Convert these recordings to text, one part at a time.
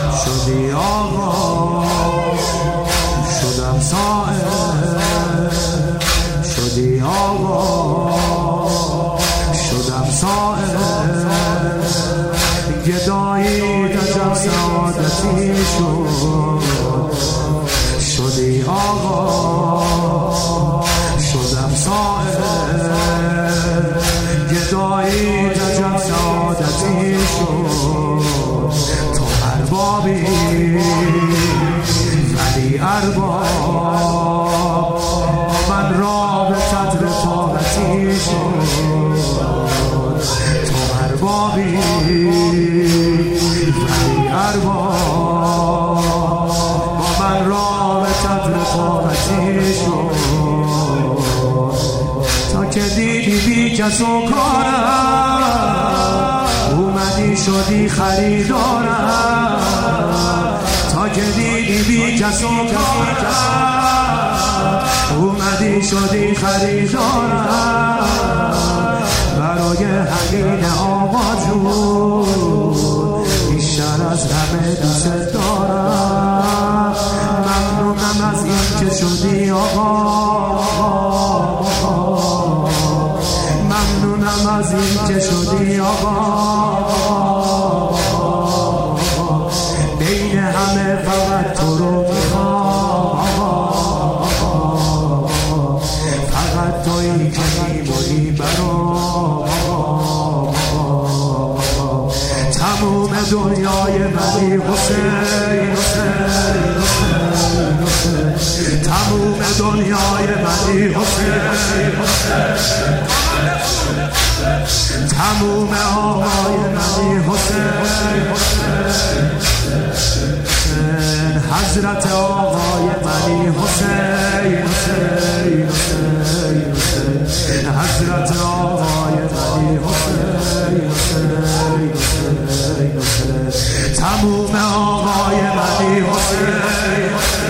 شدی آقا شدم صائم شدی آقا شدم صائم گدایی عجب سعادتی شد شدی آقا شدم صائم گدایی عجب سعادتی شد تو اربابی ولی ارباب من رابطت رفاقتی شد تو اربابی ولی ارباب من رابطت رفاقتی شد تا که دیدی بی کس و کارم اومدی شدی خریدارم تا که دیدی بی کس و کارم اومدی شدی خریدارم برای همین آقا جون بیشتر از همه دوست دارم ممنونم از این که شدی آقا ممنونم از این که شدی آقا بین همه فقط تو رو میخوام فقط تویی که میمونی برام تموم دنیای منی حسین تموم دنیای منی حسین تموم آقای منی حسین حضرت آقای منی حسین حضرت آقای منی حسین تموم آقای منی حسین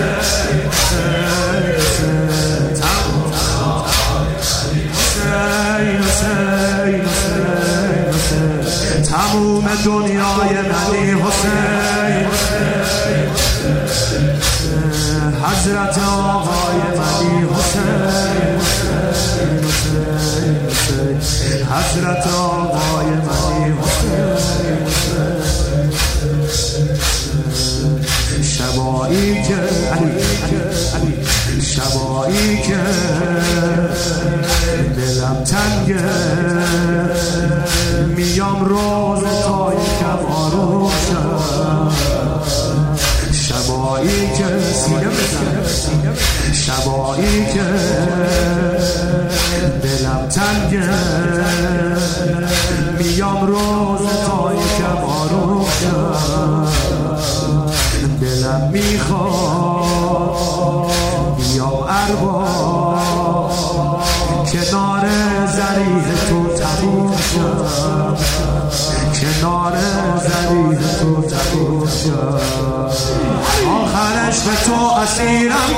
تموم دنیای منی حسین حضرت آقای منی حسین حضرت آقای منی حسین شبایی که شبایی که دلم تنگه میام روز تای کم آروم شم شبایی که سینه بزن شبایی که دلم تنگه میام روز تای کم آروم شم دلم میخواد بیام ارباب کنار ضریح تو تموم شد کنار ضریح تو تموم شد آخرش به تو اسیرم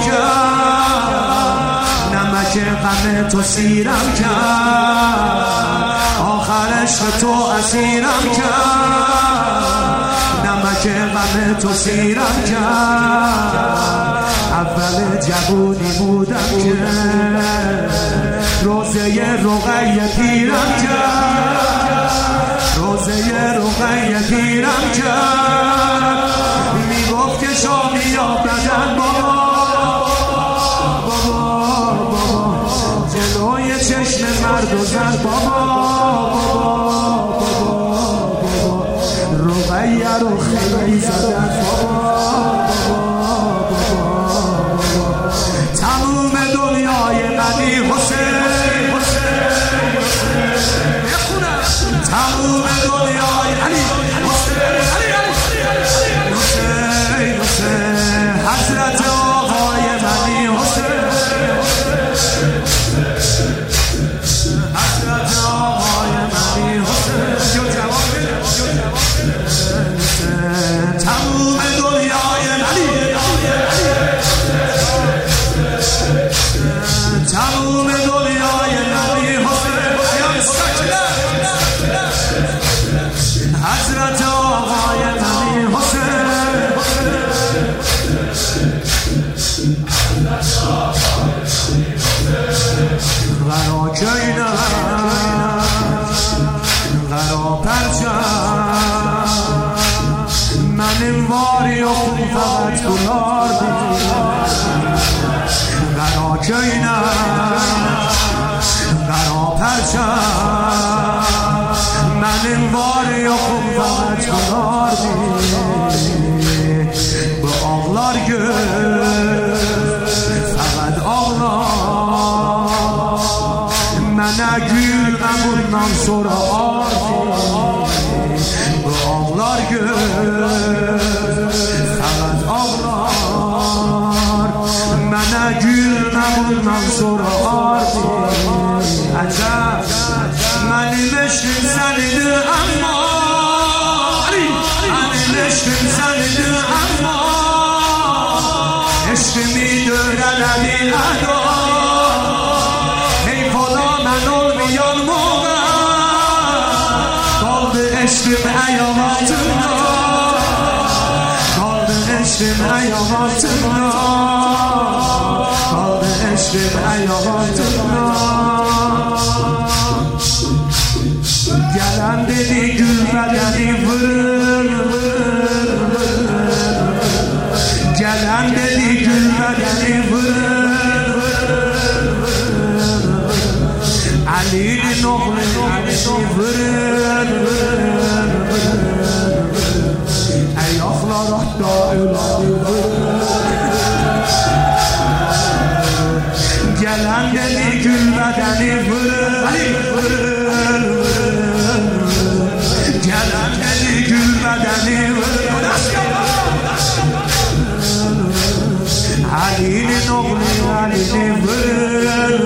کرد نمک غم تو سیرم کرد آخرش به تو اسیرم کرد نمک غم تو سیرم کرد اول جوونی بودم که روزه رقیه پیرم کرد روزه رقیه پیرم کرد میگفت که شامی یا بدن بابا جلوی چشم مرد و زن بابا رقیه رو خیلی زدن بابا تموم دنیای منی حسین تموم دنیای علی حسین حضرت آقای منی حسین حضرت آقای منی حسین تموم انواری و خون فقط دلار قرا کینم قرا پرچم من انواری و خون فقط دلار به ağlar göz faqat ağlar mənə gülmə bundan sonra bu ağlar göz faqat ağlar mənə gülmə bundan sonra əcəb mənim eşqim sənidir amma mənim eşqim sənidir amma eşqimi dörələdi əda ey xda mən olmayan moğa qaldı eşqim ayaq altında qaldı eşqim ayaq altında qaldı eşqim ayaq altında gələn dedi gülmədəni vırır gələn dedi gülmədəni vırır Ali'nin oğlu vırır ayaqlar hatta öləni gələn dedi gülmədəni vırır gələn dedi gülmədəni vırır Ali'nin oğlu Ali'nin vırır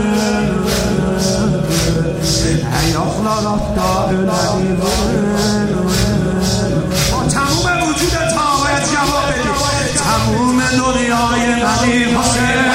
ayaklar hatta öləni vırır o تموم وجود تابعیت جواب بدید تموم دنیای منی حسین